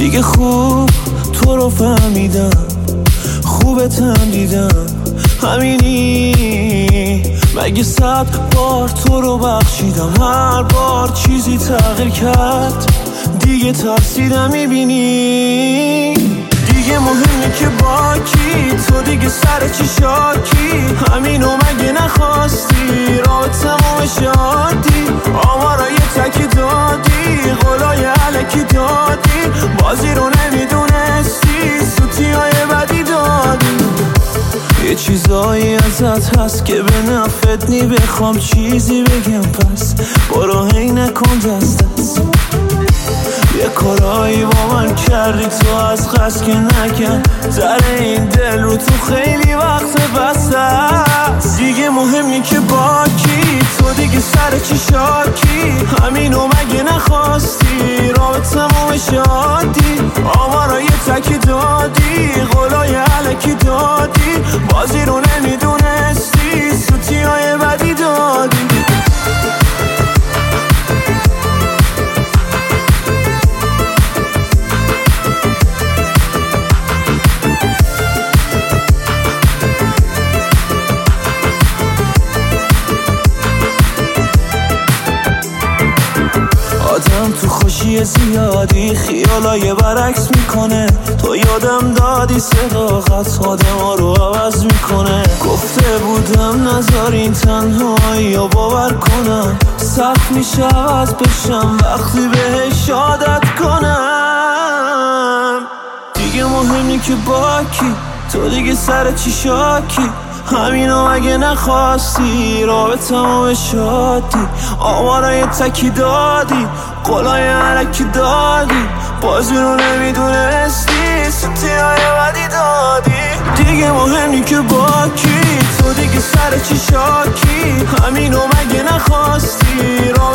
دیگه خوب تو رو فهمیدم، خوبتم دیدم، همینی. مگه 100 بار تو رو بخشیدم، هر بار چیزی تغییر کرد، دیگه ترسیدم. میبینی دیگه مهمه که با کی، تو دیگه سر چی شاکی، همینو مگه نخواستی، رابطمو شادی، آمارای تکی دادی، قولای علکی دادی، بازی رو نمیدونستی، سوتی های بدی دادی. یه چیزایی ازت هست که به نفت نی، بخوام چیزی بگم پس برو هی نکن دست دست. یه کارایی با من کردی تو از قصد که نکن، در این دل رو تو خیلی وقت بسته است. دیگه مهمی که با کی، تو دیگه سر چی شاکی، همینو مگه نخواستی، رابطمو شادی، آمارای تکی دادی، قولای علکی دادی، بازی رو نمیدونستی، سوتی های بدی دادی. آدم تو خوشی زیادی خیالای برعکس میکنه، تو یادم دادی صداقت آدم رو عوض میکنه. گفته بودم نذارین تنهایی رو باور کنم، سخت میشه عوض بشم وقتی بهش عادت کنم. دیگه مهمی که با کی، تو دیگه سر چی شاکی، همینو اگه نخواستی، رابطمو شادی، آمارای تکی دادی، قولای علکی دادی، بازی رو نمیدونستی، سوتی های بدی دادی. دیگه مهمی که با کی، تو دیگه سر چی شاکی، همینو مگه نخواستی،